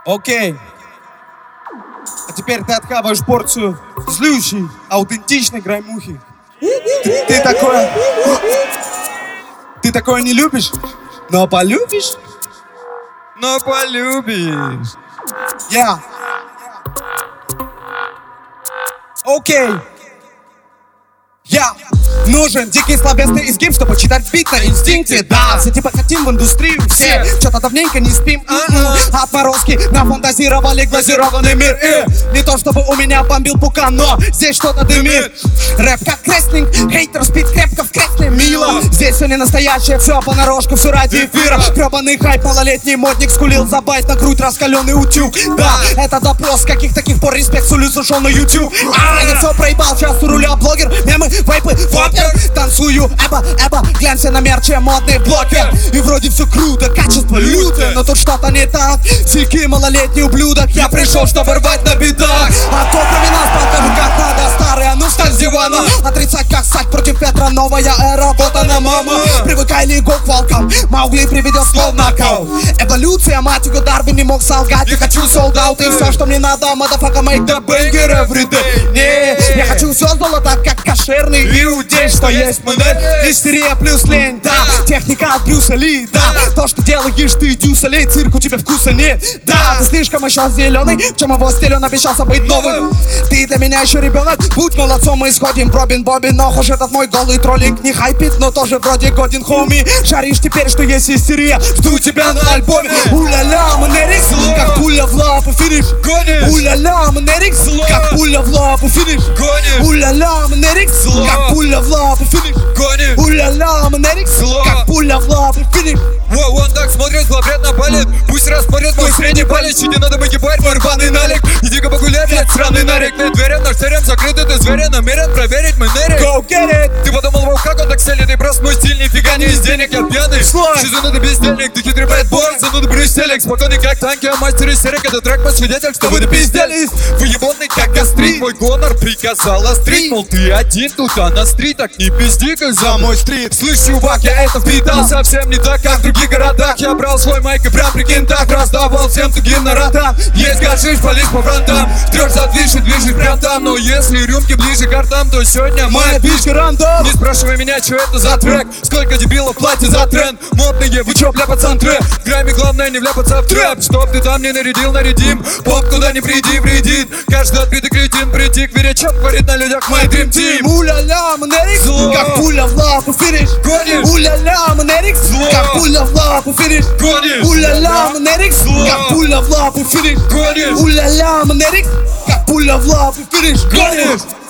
Окей. А теперь ты отхаваешь порцию злющей, аутентичной граймухи. Ты такое не любишь, но полюбишь. Но полюбишь. Я. Окей. Я нужен дикий словесный изгиб, чтобы читать бит на инстинкте. Да, все типа хотим в индустрию, все что-то давненько не спим. Отморозки нафантазировали глазированный мир. Не то чтобы у меня бомбил пукан, но здесь что-то дымит. Рэп как рестлинг, хейтер спит крепко в кресле, мило. Здесь все не настоящее, все понарошку, все ради эфира. Гребаный хайп, малолетний модник скулил за байт на грудь раскаленный утюг. Да, это допрос, каких таких пор респект сулю сушеный YouTube. Я все проебал, сейчас у руля блогер, мемы, вейпы, вопер. Танцую, эба, глянься на мерче, модный блогер. И вроде все круто, качество лютое, но тут что-то не так. Сики, малолетний ублюдок, я пришел, чтобы рвать на битах. А то кроме нас покажу, как надо, старый, а ну встань с дивана. Отрицать как стать против ветра, новая эра, вот она, мама. Привыкай лигу к волкам, Маугли приведет слов нокаут. Эволюция, мать его, Дарвин не мог солгать. Я хочу солдат, и все, что мне надо, motherfucker, make the banger every day. Не, я хочу все золото, как кошерный иудей. Что есть модель, истерия плюс лень, да. Техника от Брюса Ли, да. То, что делаешь ты, дюсалей, цирк, у тебя вкуса нет. Да, ты слишком еще зеленый, в чем его стиль, он обещался быть новым. Ты для меня еще ребенок, будь молодцом, мы сходим, Бробин, Бобин. Но хоть этот мой голый троллик не хайпит, но тоже вроде годен, хоуми. Шаришь теперь, что есть истерия, жду тебя на альбоме. Уля-ля, манерикс, как пуля в лапу, финиш. Уля-ля, манерикс, как пуля в лапу, финиш. Уля-ля, манерикс, как пуля в лапу, финиш. Уля-ля, манерикс, как пуля в лапу, финиш. Он так смотрит, зловредно палит. Пусть распорит мой средний палец. Не надо выгибать мой рваный налик. Иди-ка погуляй, блядь, сраный нарик. На дверях наш терем закрытый, ты зверя намерен проверить мой нерик. Go get it. Ты подумал, вау, как он так селит. И просто мой стиль, нифига не из денег, я пьяный. Сезон это бездельник, ты хитрый бэтбой. Зануда брюстелик, спокойный как танки, а мастер истерик. Это трек по свидетельству, вы допизделись. Вы ебаный как гастрит. Мой гонор приказал острить. Мол, ты один тут, а на стрит. Так не пизди-ка за мой стрит. Слышь, чувак, я это впитал совсем не так, как в других городах. Я брал свой майк и прям прикинь так раздавал всем тугим народам. Есть гашиш, полез по фронтам. Трёшь задвижет, движет прям там. Но если рюмки ближе к ртам, то сегодня моя пичка рандом. Не спрашивай меня, что это за трек. Сколько дебилов платят за тренд. Модные, вы чё, бля, пацан, трэп. В грамме главное не вляпаться в трэп. Чтоб ты там не нарядил, нарядим. Поп куда не приди, вредит. Каждый отбитый кретин притик. Веря, чё творит на людях мой Dream Team. Уля-ля, манерикс, как пуля в лапу, финиш. Уля-ля, манерикс, как пуля в лапу, финиш. Уля-ля, манерикс, как пуля в лапу, финиш. Уля-ля, манерикс, как пуля в лапу, финиш.